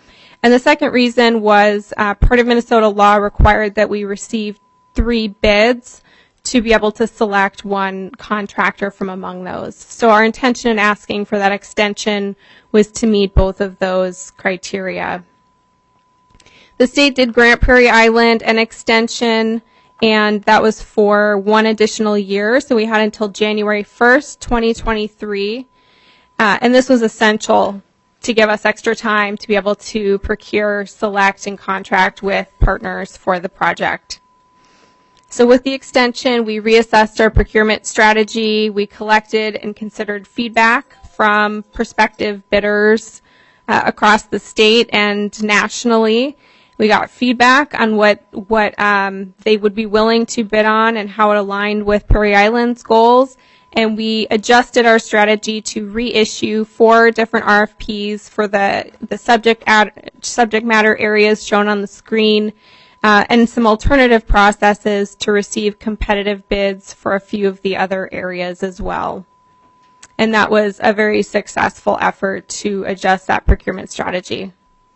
And the second reason was uh, part of Minnesota law required that we receive three bids to be able to select one contractor from among those. So our intention in asking for that extension was to meet both of those criteria. The state did grant Prairie Island an extension, and that was for one additional year. So we had until January first, twenty twenty-three. Uh, and this was essential to give us extra time to be able to procure, select, and contract with partners for the project. So with the extension, we reassessed our procurement strategy. We collected and considered feedback from prospective bidders uh, across the state and nationally. We got feedback on what, what um, they would be willing to bid on and how it aligned with Prairie Island's goals. And we adjusted our strategy to reissue four different R F Ps for the, the subject, ad, subject matter areas shown on the screen, uh, and some alternative processes to receive competitive bids for a few of the other areas as well. And that was a very successful effort to adjust that procurement strategy.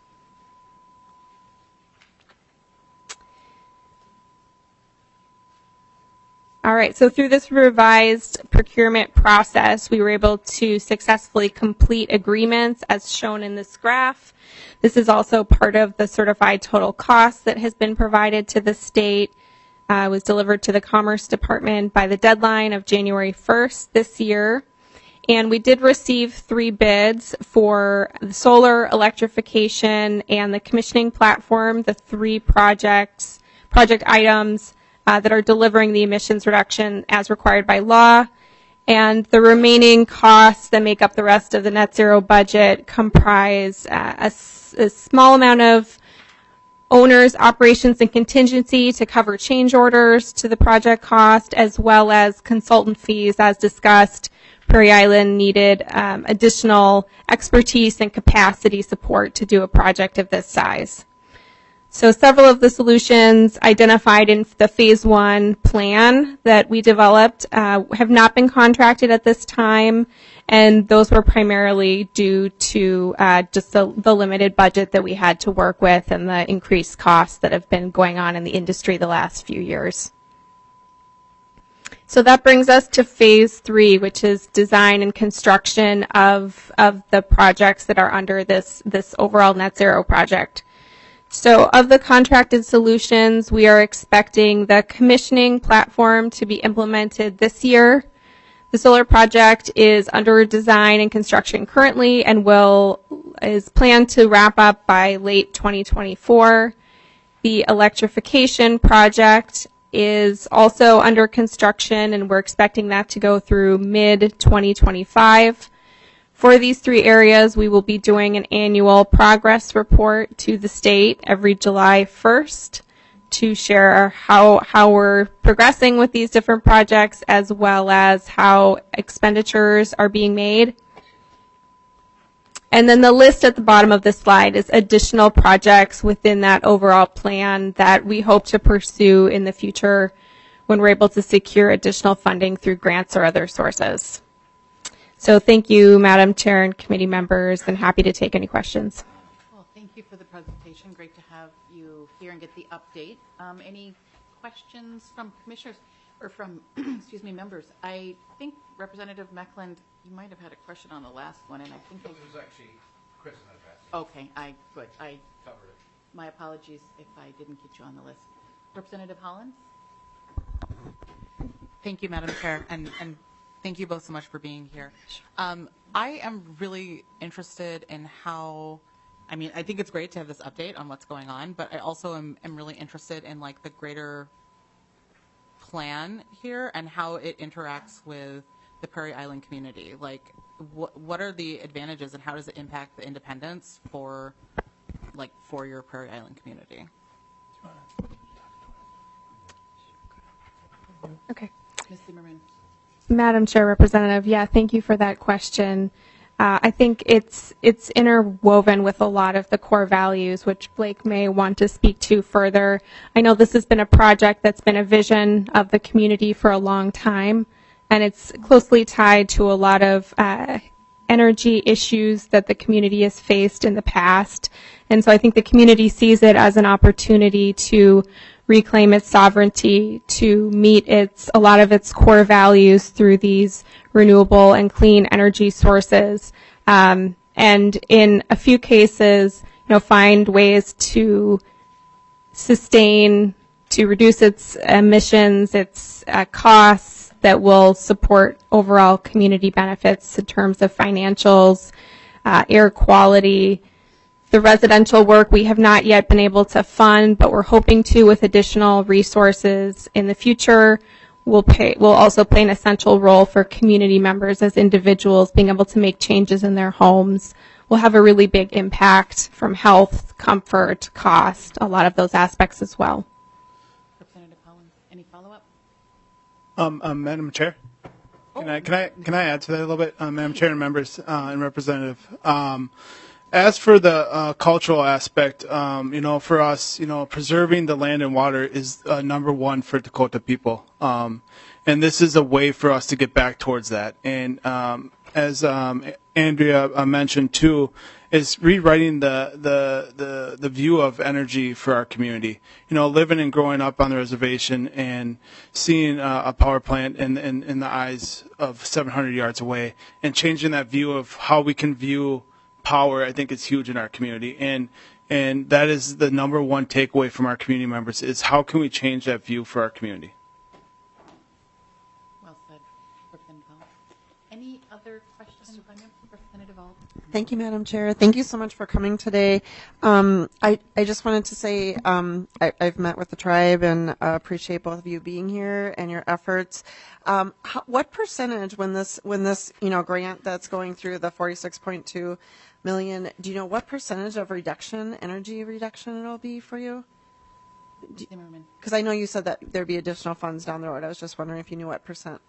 All right, so through this revised procurement process, we were able to successfully complete agreements as shown in this graph. This is also part of the certified total cost that has been provided to the state. Uh, it was delivered to the Commerce Department by the deadline of January first this year. And we did receive three bids for the solar electrification and the commissioning platform, the three projects, project items Uh, that are delivering the emissions reduction as required by law. And the remaining costs that make up the rest of the net zero budget comprise uh, a, a small amount of owners, operations, and contingency to cover change orders to the project cost, as well as consultant fees. As discussed, Prairie Island needed um, additional expertise and capacity support to do a project of this size. So several of the solutions identified in the phase one plan that we developed uh, have not been contracted at this time, and those were primarily due to uh, just the, the limited budget that we had to work with and the increased costs that have been going on in the industry the last few years. So that brings us to phase three, which is design and construction of, of the projects that are under this, this overall net zero project. So of the contracted solutions, we are expecting the commissioning platform to be implemented this year. The solar project is under design and construction currently and will is planned to wrap up by late twenty twenty-four. The electrification project is also under construction, and we're expecting that to go through mid twenty twenty-five. For these three areas, we will be doing an annual progress report to the state every July first to share how, how we're progressing with these different projects, as well as how expenditures are being made. And then the list at the bottom of this slide is additional projects within that overall plan that we hope to pursue in the future when we're able to secure additional funding through grants or other sources. So thank you, Madam Chair and committee members, and happy to take any questions. Well, thank you for the presentation. Great to have you here and get the update. Um, any questions from commissioners or from, excuse me, members? I think Representative Meckland, you might have had a question on the last one, and I think it was actually Chris and I passed. Okay, I good. I covered it. My apologies if I didn't get you on the list. Representative Hollins. Thank you, Madam Chair, and and. Thank you both so much for being here. Um, I am really interested in how, I mean, I think it's great to have this update on what's going on, but I also am, am really interested in like the greater plan here and how it interacts with the Prairie Island community. Like, what what are the advantages and how does it impact the independence for, like, for your Prairie Island community? Okay. Miz Zimmerman. Madam Chair, Representative, yeah, thank you for that question. Uh, I think it's it's interwoven with a lot of the core values, which Blake may want to speak to further. I know this has been a project that's been a vision of the community for a long time, and it's closely tied to a lot of uh, energy issues that the community has faced in the past. And so I think the community sees it as an opportunity to reclaim its sovereignty, to meet its a lot of its core values through these renewable and clean energy sources. Um, and in a few cases, you know, find ways to sustain, to reduce its emissions, its uh, costs that will support overall community benefits in terms of financials, uh, air quality. The residential work we have not yet been able to fund, but we're hoping to with additional resources in the future. We'll, pay, we'll also play an essential role for community members as individuals being able to make changes in their homes. Will have a really big impact from health, comfort, cost, a lot of those aspects as well. Representative Collins, any follow-up? Um, um, Madam Chair, can I can I can I add to that a little bit, uh, Madam Chair and members uh, and Representative? Um, as for the uh, cultural aspect, um, you know, for us, you know, preserving the land and water is uh, number one for Dakota people, um, and this is a way for us to get back towards that. And um, as um, Andrea uh, mentioned too, is rewriting the, the the the view of energy for our community. You know, living and growing up on the reservation and seeing uh, a power plant in, in in the eyes of seven hundred yards away, and changing that view of how we can view power, I think is huge in our community. And and that is the number one takeaway from our community members is how can we change that view for our community. Well said, Representative Hall. Any other questions by Representative Ault? Thank you, Madam Chair. Thank you so much for coming today. Um, I, I just wanted to say um, I, I've met with the tribe and uh, appreciate both of you being here and your efforts. Um, how, what percentage when this when this you know grant that's going through the forty-six point two million? Do you know what percentage of reduction, energy reduction, it'll be for you? Because I know you said that there'd be additional funds down the road. I was just wondering if you knew what percent.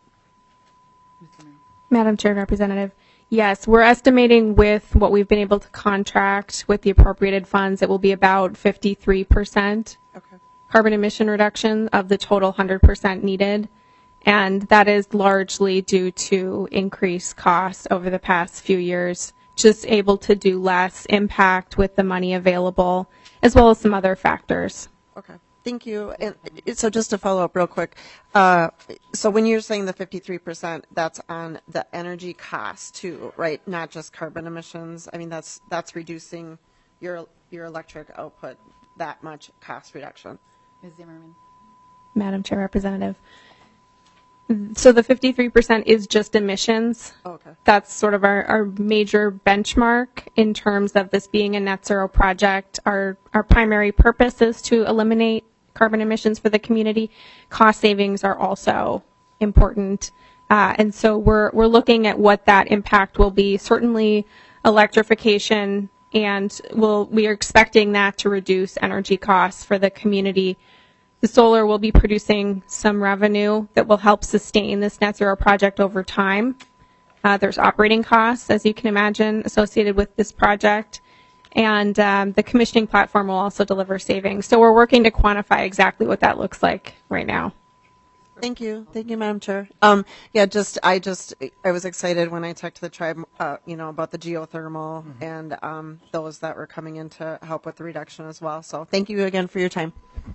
Madam Chair and Representative, yes, we're estimating with what we've been able to contract with the appropriated funds, it will be about fifty-three percent okay. carbon emission reduction of the total one hundred percent needed. And that is largely due to increased costs over the past few years, just able to do less impact with the money available, as well as some other factors. Okay. Thank you. And so just to follow up real quick, uh, so when you're saying the fifty-three percent, that's on the energy cost too, right? Not just carbon emissions. I mean, that's that's reducing your your electric output that much cost reduction. Miz Zimmerman. Madam Chair, Representative. So the fifty-three percent is just emissions. Oh, okay. That's sort of our, our major benchmark in terms of this being a net zero project. Our, our primary purpose is to eliminate carbon emissions for the community. Cost savings are also important. Uh, and so we're, we're looking at what that impact will be. Certainly electrification, and we'll, we are expecting that to reduce energy costs for the community. The solar will be producing some revenue that will help sustain this net zero project over time. Uh, there's operating costs, as you can imagine, associated with this project. And um, the commissioning platform will also deliver savings. So we're working to quantify exactly what that looks like right now. Thank you. Thank you, Madam Chair. Um, yeah, just, I just, I was excited when I talked to the tribe, uh, you know, about the geothermal mm-hmm. and um, those that were coming in to help with the reduction as well. So thank you again for your time.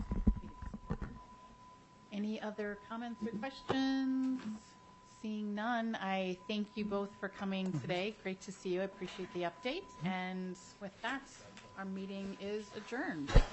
Any other comments or questions? Seeing none, I thank you both for coming today. Great to see you. I appreciate the update. And with that, our meeting is adjourned.